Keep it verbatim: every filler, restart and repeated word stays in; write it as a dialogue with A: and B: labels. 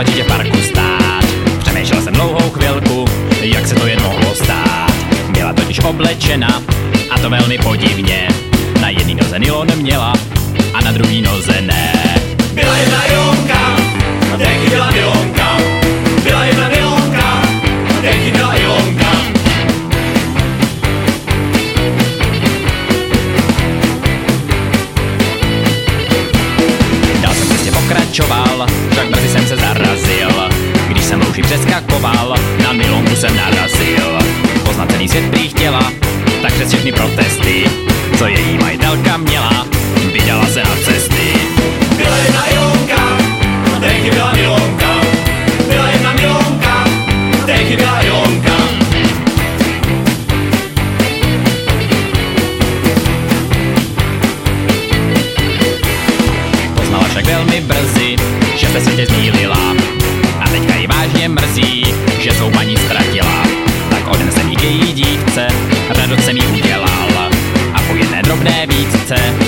A: okamžitě v parku stát. Přemýšlel jsem dlouhou chvilku, jak se to jen mohlo stát. Byla totiž oblečena, a to velmi podivně. Na jedné noze nylon měla a na druhé noze ne.
B: Byla jedna nylonka, a taky byla nylonka. Byla jedna nylonka, a taky byla nylonka.
A: Dál jsem cestě pokračoval, však brzy jsem se zarazil. Když jsem louži přeskakoval, na nylonku jsem narazil. Poznat celý svět prý chtěla, tak přes všechny protesty, co její majitelka měla, vydala se na cesty.
B: Byla jedna nylonka, a taky byla nylonka. Byla jedna nylonka, a taky byla nylonka.
A: Poznala však velmi brzy, že ve světě zmýlila. A teďka ji vážně mrzí, že svou paní ztratila. Tak oden jsem jí k její dívce, radost jsem jí udělal. A po jedné drobné výtce